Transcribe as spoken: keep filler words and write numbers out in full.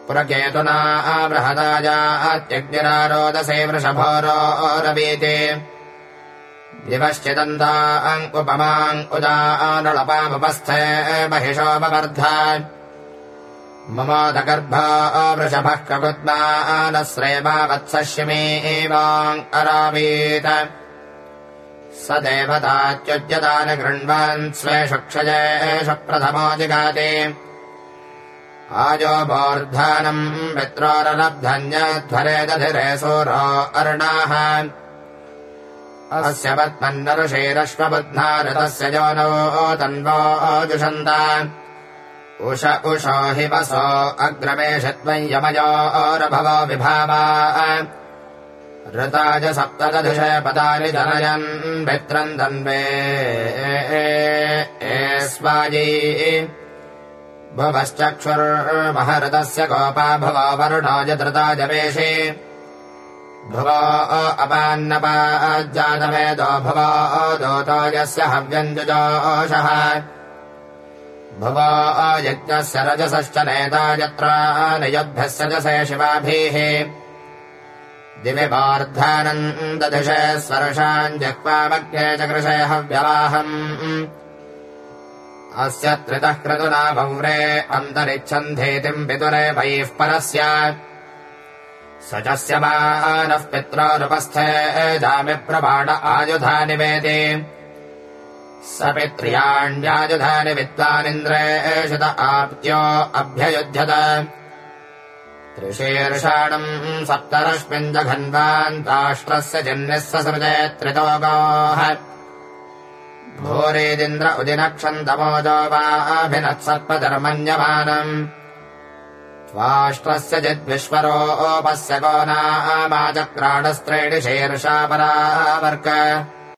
पुरकेतुना बृहदाजात्यग्निरारोदसे वृषभोरोरवीति दिवश्चिदन्ताम् उपमाम् उदानलपामुपस्थे महिषोपवर्ध ममोदगर्भो वृषभः ककुत्मानश्रेमा वत्सश्यमेवाम् अरावीत स देवताच्युज्यतान् गृह्णान् स्वेषु क्षयेषु प्रथमो जिगाति आजोभोर्धानम् पित्रोरलब्धन्यध्वरे दधिरे सूरो अर्णाः अस्य पद्मन्नऋषेरश्वबुध्नारतस्य योनौ तन्वो जुषन्त उष उषो हि वसो अग्रमेषत्वम् यमयोरभवो विभावा ऋताज सप्तदधिषे पदानि जनयन् भित्रम् तन्वे स्वाजी भुवश्चक्षुर्महऋतस्य गोपा भुवो वरुणोज धृताज वेशे भुवो अपान्नपाज्जातवेदो भुवो दोतो यस्य हव्यञ्जुजोषः भुवो यज्ञस्य रजसश्च नेता यत्र नियुद्धस्य रजसे शिवाभिः दिवि वार्धानम् दधिषे स्वर्षान् जह्वामग्ने चकृषे हव्यवाहम् अस्य त्रितः क्रतुना भौरे अन्तरिच्छन्धेतिम् पितुरे वैः परस्य स च स्यमानः पित्रोरुपस्थे जामिप्रमाण आयुधानि वेदे स पित्र्याण्यायुधानि विद्वानिन्द्रेषित आप्त्यो अभ्ययुध्यत त्रिशीर्षाणम् सप्तरश्मिन् जघन्वान्ताष्ट्रस्य जन्यः ससृजे त्रितो गोः भूरेदिन्द्र उदिनक्षन्तमोजो वाभिनत्सर्पधर्मन्यमानम् त्वाष्ट्रस्य जिद्विश्वरोपस्य गो नामाचक्राणस्त्रीणि शीर्षा परावर्क